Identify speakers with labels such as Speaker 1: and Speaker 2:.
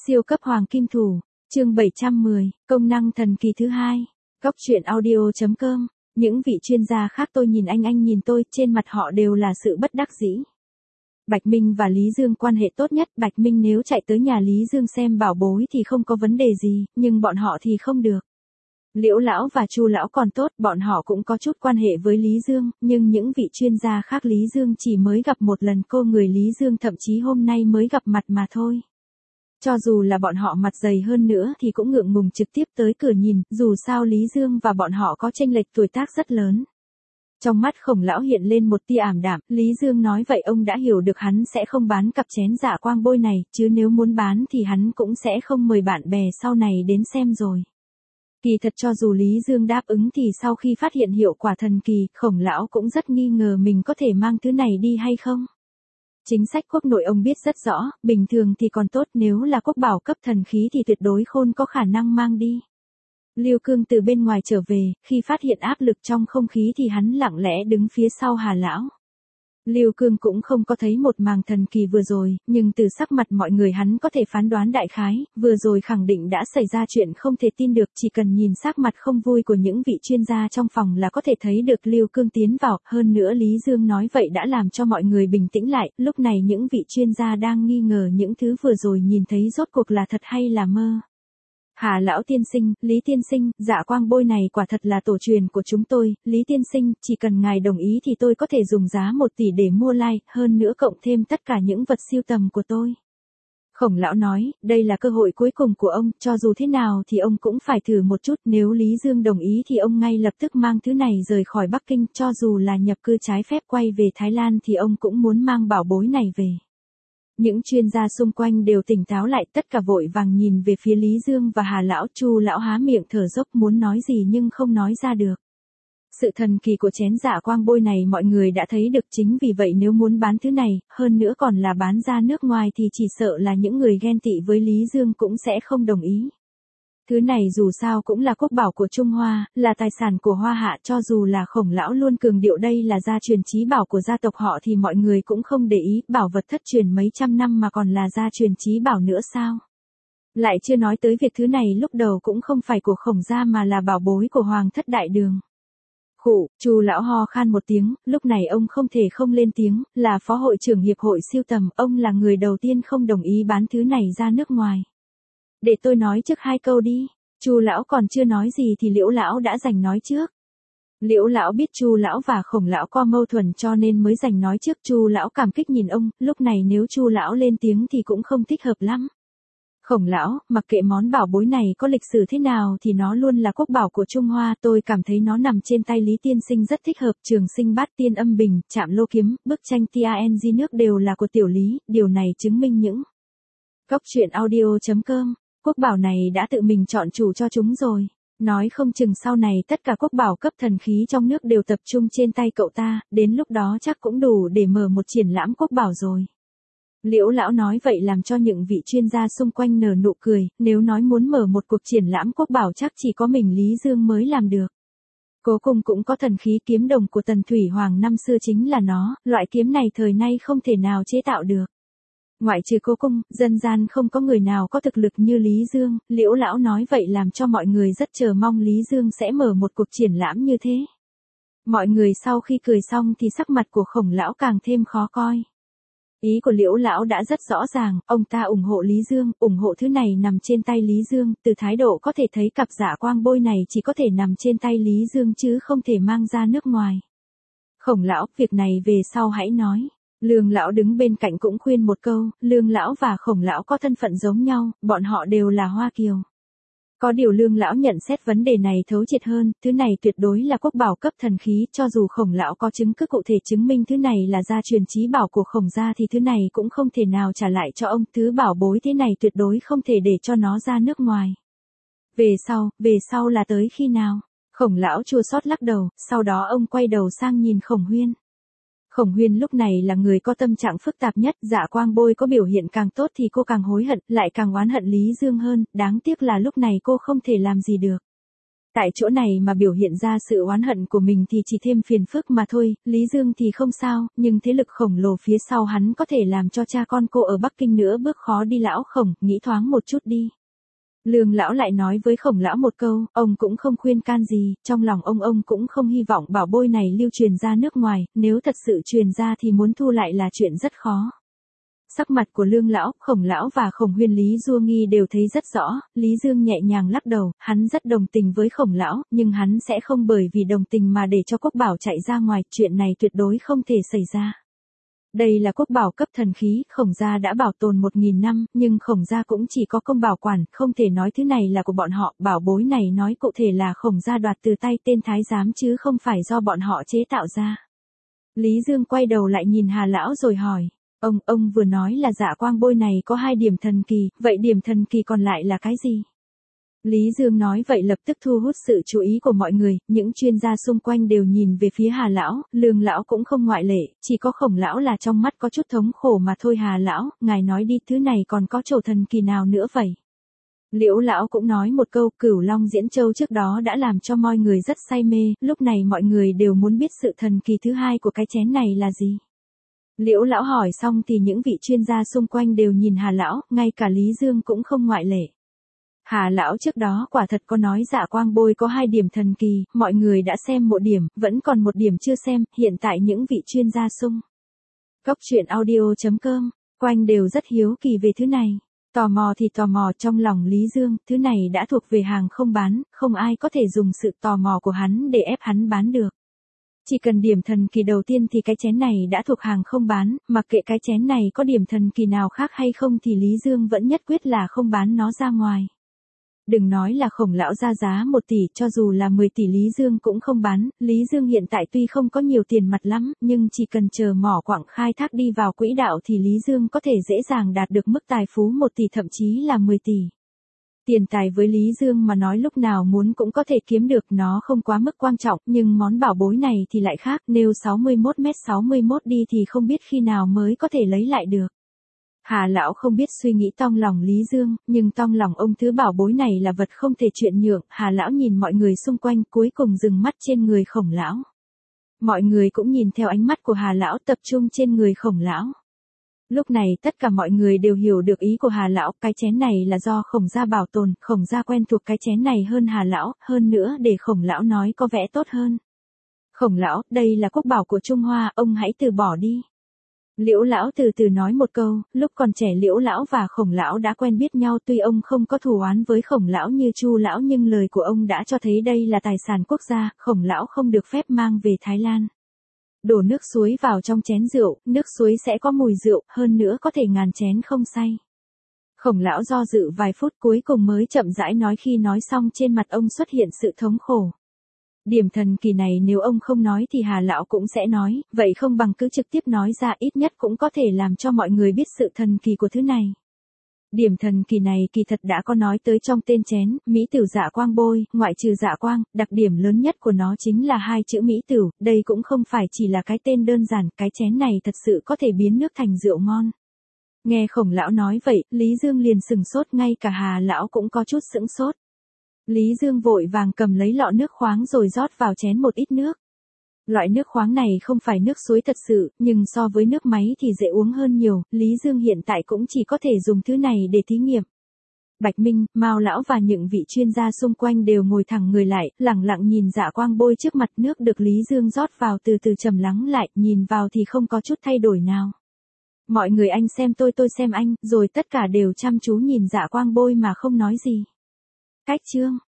Speaker 1: Siêu cấp hoàng kim thủ, chương 710, công năng thần kỳ thứ hai. Góc truyện audio.com. Những vị chuyên gia khác tôi nhìn anh nhìn tôi, trên mặt họ đều là sự bất đắc dĩ. Bạch Minh và Lý Dương quan hệ tốt nhất, Bạch Minh nếu chạy tới nhà Lý Dương xem bảo bối thì không có vấn đề gì, nhưng bọn họ thì không được. Liễu lão và Chu lão còn tốt, bọn họ cũng có chút quan hệ với Lý Dương, nhưng những vị chuyên gia khác Lý Dương chỉ mới gặp một lần, cô người Lý Dương thậm chí hôm nay mới gặp mặt mà thôi. Cho dù là bọn họ mặt dày hơn nữa thì cũng ngượng ngùng trực tiếp tới cửa nhìn, dù sao Lý Dương và bọn họ có chênh lệch tuổi tác rất lớn. Trong mắt Khổng lão hiện lên một tia ảm đạm, Lý Dương nói vậy ông đã hiểu được hắn sẽ không bán cặp chén dạ quang bôi này, chứ nếu muốn bán thì hắn cũng sẽ không mời bạn bè sau này đến xem rồi. Kỳ thật cho dù Lý Dương đáp ứng thì sau khi phát hiện hiệu quả thần kỳ, Khổng lão cũng rất nghi ngờ mình có thể mang thứ này đi hay không. Chính sách quốc nội ông biết rất rõ, bình thường thì còn tốt, nếu là quốc bảo cấp thần khí thì tuyệt đối không có khả năng mang đi. Lưu Cương từ bên ngoài trở về, khi phát hiện áp lực trong không khí thì hắn lặng lẽ đứng phía sau Hà lão. Lưu Cương cũng không có thấy một màn thần kỳ vừa rồi, nhưng từ sắc mặt mọi người hắn có thể phán đoán đại khái, vừa rồi khẳng định đã xảy ra chuyện không thể tin được, chỉ cần nhìn sắc mặt không vui của những vị chuyên gia trong phòng là có thể thấy được Lưu Cương tiến vào, hơn nữa Lý Dương nói vậy đã làm cho mọi người bình tĩnh lại, lúc này những vị chuyên gia đang nghi ngờ những thứ vừa rồi nhìn thấy rốt cuộc là thật hay là mơ. Hà lão tiên sinh, Lý tiên sinh, dạ quang bôi này quả thật là tổ truyền của chúng tôi, Lý tiên sinh, chỉ cần ngài đồng ý thì tôi có thể dùng giá 1 tỷ để mua like, hơn nữa cộng thêm tất cả những vật sưu tầm của tôi. Khổng lão nói, đây là cơ hội cuối cùng của ông, cho dù thế nào thì ông cũng phải thử một chút, nếu Lý Dương đồng ý thì ông ngay lập tức mang thứ này rời khỏi Bắc Kinh, cho dù là nhập cư trái phép quay về Thái Lan thì ông cũng muốn mang bảo bối này về. Những chuyên gia xung quanh đều tỉnh táo lại, tất cả vội vàng nhìn về phía Lý Dương và Hà lão. Chu lão há miệng thở dốc muốn nói gì nhưng không nói ra được. Sự thần kỳ của chén dạ quang bôi này mọi người đã thấy được, chính vì vậy nếu muốn bán thứ này, hơn nữa còn là bán ra nước ngoài thì chỉ sợ là những người ghen tị với Lý Dương cũng sẽ không đồng ý. Thứ này dù sao cũng là quốc bảo của Trung Hoa, là tài sản của Hoa Hạ, cho dù là Khổng lão luôn cường điệu đây là gia truyền chí bảo của gia tộc họ thì mọi người cũng không để ý, bảo vật thất truyền mấy trăm năm mà còn là gia truyền chí bảo nữa sao? Lại chưa nói tới việc thứ này lúc đầu cũng không phải của Khổng gia mà là bảo bối của Hoàng thất đại đường. Khụ, Chu lão ho khan một tiếng, lúc này ông không thể không lên tiếng, là phó hội trưởng hiệp hội sưu tầm, ông là người đầu tiên không đồng ý bán thứ này ra nước ngoài. Để tôi nói trước 2 câu đi. Chu lão còn chưa nói gì thì Liễu lão đã giành nói trước. Liễu lão biết Chu lão và Khổng lão có mâu thuẫn cho nên mới giành nói trước. Chu lão cảm kích nhìn ông, lúc này nếu Chu lão lên tiếng thì cũng không thích hợp lắm. Khổng lão, mặc kệ món bảo bối này có lịch sử thế nào thì nó luôn là quốc bảo của Trung Hoa, tôi cảm thấy nó nằm trên tay Lý tiên sinh rất thích hợp, Trường Sinh Bát Tiên Âm Bình, Trạm Lô Kiếm, bức tranh TNG nước đều là của tiểu Lý, điều này chứng minh những. Góc truyện audio.com. Quốc bảo này đã tự mình chọn chủ cho chúng rồi. Nói không chừng sau này tất cả quốc bảo cấp thần khí trong nước đều tập trung trên tay cậu ta, đến lúc đó chắc cũng đủ để mở một triển lãm quốc bảo rồi. Liễu lão nói vậy làm cho những vị chuyên gia xung quanh nở nụ cười, nếu nói muốn mở một cuộc triển lãm quốc bảo chắc chỉ có mình Lý Dương mới làm được. Cố cùng cũng có thần khí kiếm đồng của Tần Thủy Hoàng năm xưa chính là nó, loại kiếm này thời nay không thể nào chế tạo được. Ngoại trừ Cố cung, dân gian không có người nào có thực lực như Lý Dương, Liễu lão nói vậy làm cho mọi người rất chờ mong Lý Dương sẽ mở một cuộc triển lãm như thế. Mọi người sau khi cười xong thì sắc mặt của Khổng lão càng thêm khó coi. Ý của Liễu lão đã rất rõ ràng, ông ta ủng hộ Lý Dương, ủng hộ thứ này nằm trên tay Lý Dương, từ thái độ có thể thấy cặp dạ quang bôi này chỉ có thể nằm trên tay Lý Dương chứ không thể mang ra nước ngoài. Khổng lão, việc này về sau hãy nói. Lương lão đứng bên cạnh cũng khuyên một câu, Lương lão và Khổng lão có thân phận giống nhau, bọn họ đều là Hoa kiều. Có điều Lương lão nhận xét vấn đề này thấu triệt hơn, thứ này tuyệt đối là quốc bảo cấp thần khí, cho dù Khổng lão có chứng cứ cụ thể chứng minh thứ này là gia truyền chí bảo của Khổng gia thì thứ này cũng không thể nào trả lại cho ông, thứ bảo bối thế này tuyệt đối không thể để cho nó ra nước ngoài. Về sau là tới khi nào? Khổng lão chua xót lắc đầu, sau đó ông quay đầu sang nhìn Khổng Huyên. Khổng Huyên lúc này là người có tâm trạng phức tạp nhất, dạ quang bôi có biểu hiện càng tốt thì cô càng hối hận, lại càng oán hận Lý Dương hơn, đáng tiếc là lúc này cô không thể làm gì được. Tại chỗ này mà biểu hiện ra sự oán hận của mình thì chỉ thêm phiền phức mà thôi, Lý Dương thì không sao, nhưng thế lực khổng lồ phía sau hắn có thể làm cho cha con cô ở Bắc Kinh nữa bước khó đi. Lão Khổng, nghĩ thoáng một chút đi. Lương lão lại nói với Khổng lão một câu, ông cũng không khuyên can gì, trong lòng ông cũng không hy vọng bảo bối này lưu truyền ra nước ngoài, nếu thật sự truyền ra thì muốn thu lại là chuyện rất khó. Sắc mặt của Lương lão, Khổng lão và Khổng Huyên Lý Du Nghi đều thấy rất rõ, Lý Dương nhẹ nhàng lắc đầu, hắn rất đồng tình với Khổng lão, nhưng hắn sẽ không bởi vì đồng tình mà để cho Quốc Bảo chạy ra ngoài, chuyện này tuyệt đối không thể xảy ra. Đây là quốc bảo cấp thần khí, Khổng gia đã bảo tồn 1000 năm, nhưng Khổng gia cũng chỉ có công bảo quản, không thể nói thứ này là của bọn họ, bảo bối này nói cụ thể là Khổng gia đoạt từ tay tên thái giám chứ không phải do bọn họ chế tạo ra. Lý Dương quay đầu lại nhìn Hà lão rồi hỏi, ông vừa nói là Dạ Quang Bôi này có 2 điểm thần kỳ, vậy điểm thần kỳ còn lại là cái gì? Lý Dương nói vậy lập tức thu hút sự chú ý của mọi người, những chuyên gia xung quanh đều nhìn về phía Hà lão, Lương lão cũng không ngoại lệ, chỉ có Khổng lão là trong mắt có chút thống khổ mà thôi. Hà lão, ngài nói đi, thứ này còn có chỗ thần kỳ nào nữa vậy? Liễu lão cũng nói một câu, Cửu Long Diễn Châu trước đó đã làm cho mọi người rất say mê, lúc này mọi người đều muốn biết sự thần kỳ thứ hai của cái chén này là gì. Liễu lão hỏi xong thì những vị chuyên gia xung quanh đều nhìn Hà lão, ngay cả Lý Dương cũng không ngoại lệ. Hà lão trước đó quả thật có nói Dạ Quang Bôi có 2 điểm thần kỳ, mọi người đã xem 1 điểm, vẫn còn 1 điểm chưa xem, hiện tại những vị chuyên gia xung Cốc truyện audio.com, quanh đều rất hiếu kỳ về thứ này. Tò mò thì tò mò, trong lòng Lý Dương, thứ này đã thuộc về hàng không bán, không ai có thể dùng sự tò mò của hắn để ép hắn bán được. Chỉ cần điểm thần kỳ đầu tiên thì cái chén này đã thuộc hàng không bán, mặc kệ cái chén này có điểm thần kỳ nào khác hay không thì Lý Dương vẫn nhất quyết là không bán nó ra ngoài. Đừng nói là Khổng lão ra giá 1 tỷ, cho dù là 10 tỷ Lý Dương cũng không bán. Lý Dương hiện tại tuy không có nhiều tiền mặt lắm, nhưng chỉ cần chờ mỏ quặng khai thác đi vào quỹ đạo thì Lý Dương có thể dễ dàng đạt được mức tài phú 1 tỷ thậm chí là 10 tỷ. Tiền tài với Lý Dương mà nói lúc nào muốn cũng có thể kiếm được, nó không quá mức quan trọng, nhưng món bảo bối này thì lại khác, nếu 61m61 đi thì không biết khi nào mới có thể lấy lại được. Hà lão không biết suy nghĩ trong lòng Lý Dương, nhưng trong lòng ông thứ bảo bối này là vật không thể chuyện nhượng. Hà lão nhìn mọi người xung quanh, cuối cùng dừng mắt trên người Khổng lão. Mọi người cũng nhìn theo ánh mắt của Hà lão, tập trung trên người Khổng lão. Lúc này tất cả mọi người đều hiểu được ý của Hà lão, cái chén này là do Khổng gia bảo tồn, Khổng gia quen thuộc cái chén này hơn Hà lão, hơn nữa để Khổng lão nói có vẻ tốt hơn. Khổng lão, đây là quốc bảo của Trung Hoa, ông hãy từ bỏ đi. Liễu lão từ từ nói một câu, lúc còn trẻ Liễu lão và Khổng lão đã quen biết nhau, tuy ông không có thù oán với Khổng lão như Chu lão nhưng lời của ông đã cho thấy đây là tài sản quốc gia, Khổng lão không được phép mang về Thái Lan. Đổ nước suối vào trong chén rượu, nước suối sẽ có mùi rượu, hơn nữa có thể ngàn chén không say. Khổng lão do dự vài phút cuối cùng mới chậm rãi nói, khi nói xong trên mặt ông xuất hiện sự thống khổ. Điểm thần kỳ này nếu ông không nói thì Hà lão cũng sẽ nói, vậy không bằng cứ trực tiếp nói ra, ít nhất cũng có thể làm cho mọi người biết sự thần kỳ của thứ này. Điểm thần kỳ này kỳ thật đã có nói tới trong tên chén, Mỹ Tửu Dạ Quang Bôi, ngoại trừ Dạ Quang, đặc điểm lớn nhất của nó chính là 2 chữ Mỹ Tửu, đây cũng không phải chỉ là cái tên đơn giản, cái chén này thật sự có thể biến nước thành rượu ngon. Nghe Khổng lão nói vậy, Lý Dương liền sừng sốt, ngay cả Hà lão cũng có chút sững sốt. Lý Dương vội vàng cầm lấy lọ nước khoáng rồi rót vào chén một ít nước. Loại nước khoáng này không phải nước suối thật sự, nhưng so với nước máy thì dễ uống hơn nhiều, Lý Dương hiện tại cũng chỉ có thể dùng thứ này để thí nghiệm. Bạch Minh, Mao lão và những vị chuyên gia xung quanh đều ngồi thẳng người lại, lẳng lặng nhìn Dạ Quang Bôi trước mặt, nước được Lý Dương rót vào từ từ trầm lắng lại, nhìn vào thì không có chút thay đổi nào. Mọi người anh xem tôi xem anh, rồi tất cả đều chăm chú nhìn Dạ Quang Bôi mà không nói gì. Cách chương